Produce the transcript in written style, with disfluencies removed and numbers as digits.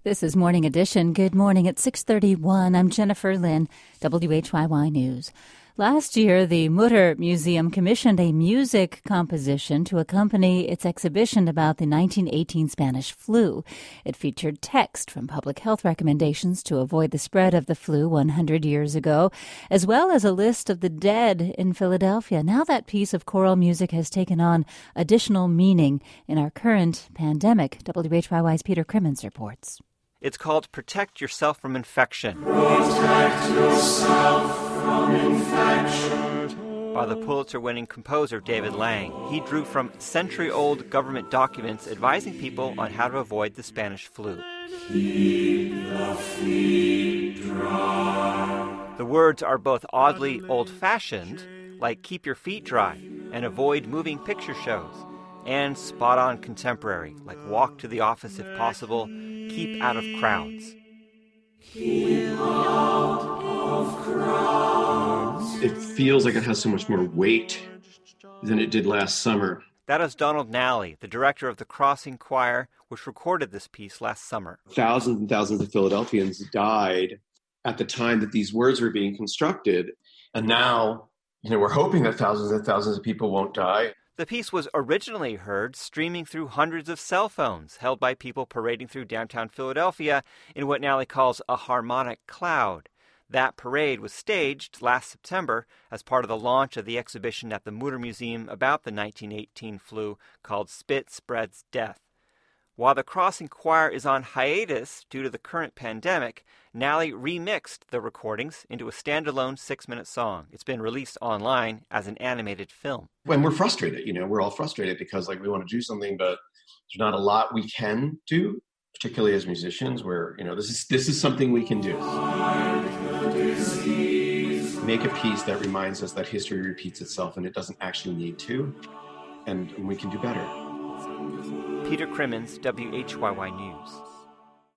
This is Morning Edition. Good morning at 6:31. I'm Jennifer Lynn, WHYY News. Last year, the Mutter Museum commissioned a music composition to accompany its exhibition about the 1918 Spanish flu. It featured text from public health recommendations to avoid the spread of the flu 100 years ago, as well as a list of the dead in Philadelphia. Now that piece of choral music has taken on additional meaning in our current pandemic. WHYY's Peter Crimmins reports. It's called Protect Yourself from Infection. Protect yourself from infection. By the Pulitzer-winning composer David Lang. He drew from century-old government documents advising people on how to avoid the Spanish flu. Keep the feet dry. The words are both oddly old-fashioned, like keep your feet dry and avoid moving picture shows, and spot-on contemporary, like walk to the office if possible, keep out of crowds. Keep out of crowds. It feels like it has so much more weight than it did last summer. That is Donald Nally, the director of the Crossing Choir, which recorded this piece last summer. Thousands and thousands of Philadelphians died at the time that these words were being constructed. And now, we're hoping that thousands and thousands of people won't die. The piece was originally heard streaming through hundreds of cell phones held by people parading through downtown Philadelphia in what Nally calls a harmonic cloud. That parade was staged last September as part of the launch of the exhibition at the Mutter Museum about the 1918 flu called Spit Spreads Death. While the Crossing Choir is on hiatus due to the current pandemic, Nally remixed the recordings into a standalone 6-minute song. It's been released online as an animated film. When we're frustrated, we're all frustrated because we want to do something, but there's not a lot we can do, particularly as musicians, where, this is something we can do. Make a piece that reminds us that history repeats itself and it doesn't actually need to, and we can do better. Peter Crimmins, WHYY News.